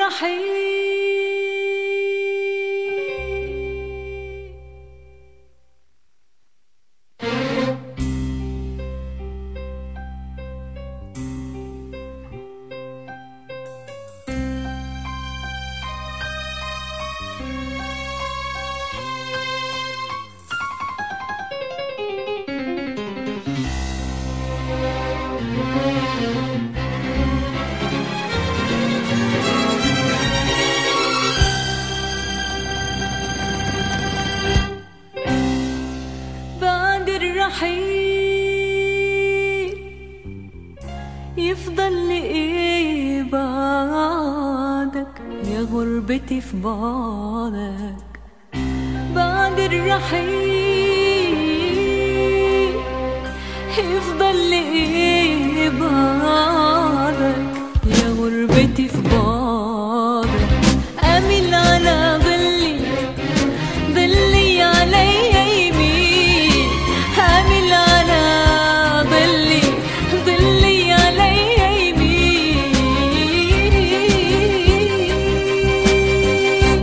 الرحيل. يفضل لإيه بعدك يا غربتي في بعدك بعد الرحيل. يفضل لإيه بعدك يا غربتي في بعدك. أميل على ظلي ظلي عليا يمين. أميل على ظلي ظلي عليا يمين.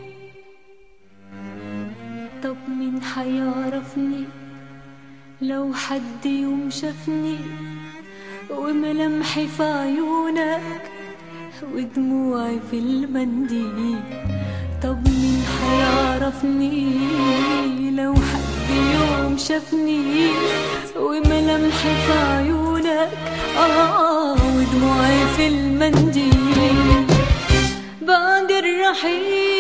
طب مين حيعرفني لو حد يوم شافني وملامحي في عيونك ودموعي في المنديل؟ طب مين حيعرفني لو حد يوم شافني وملامحي في عيونك ودموعي في المنديل بعد الرحيل؟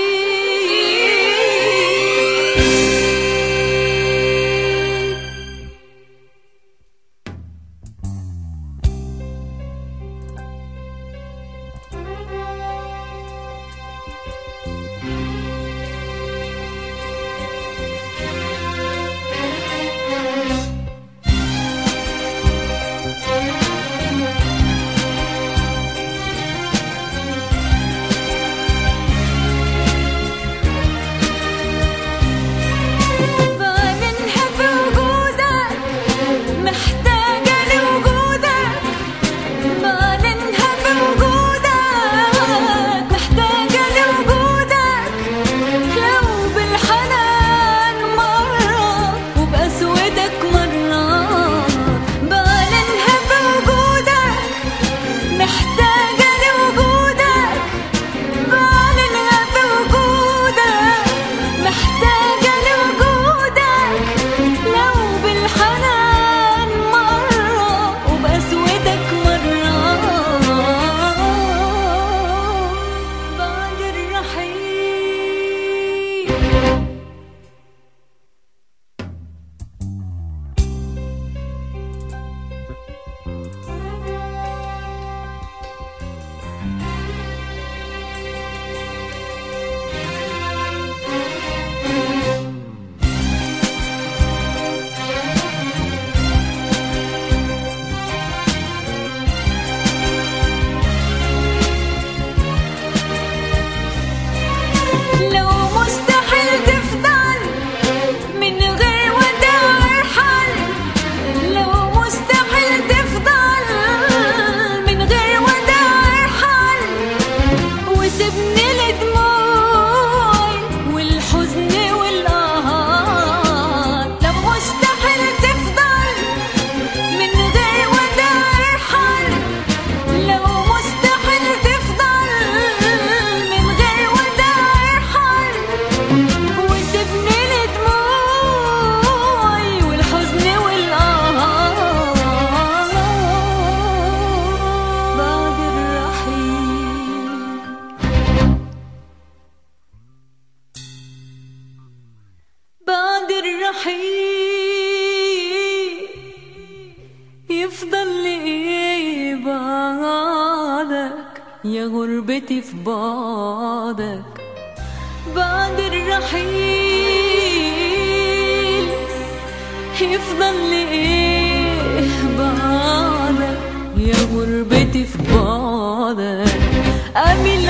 يفضل لإيه بعدك يا غربتي في بعدك بعد الرحيل؟ يفضل لإيه بعدك يا غربتي في بعدك؟